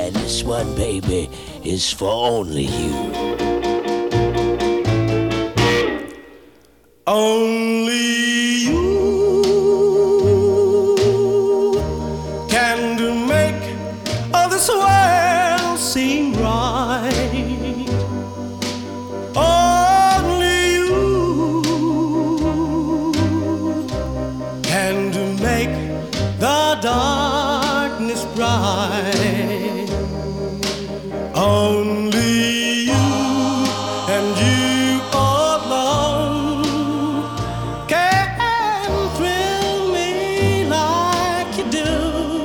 And this one, baby, is for only you. Only you can make all this world seem right. Only you can make the darkness bright. Only you and you alone can thrill me like you do,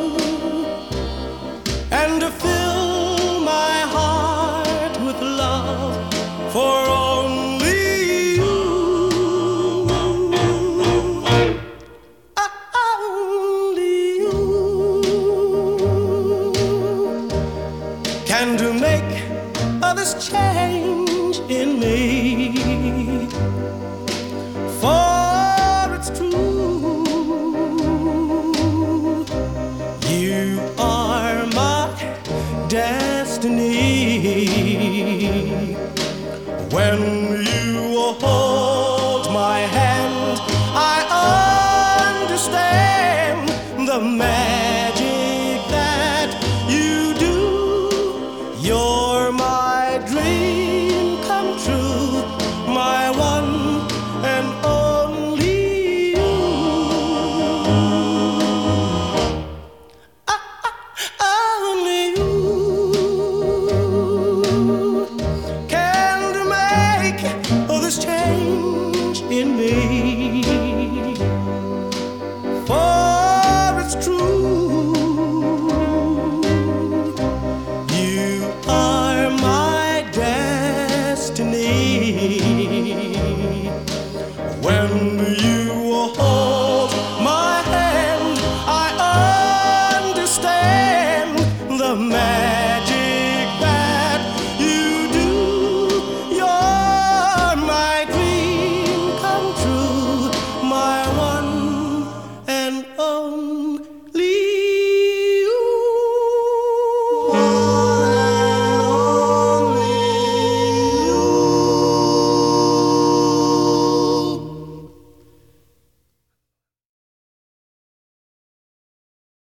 and to fill my heart with love for only you. Only you can make this change in me. For it's true, you are my destiny. When you hold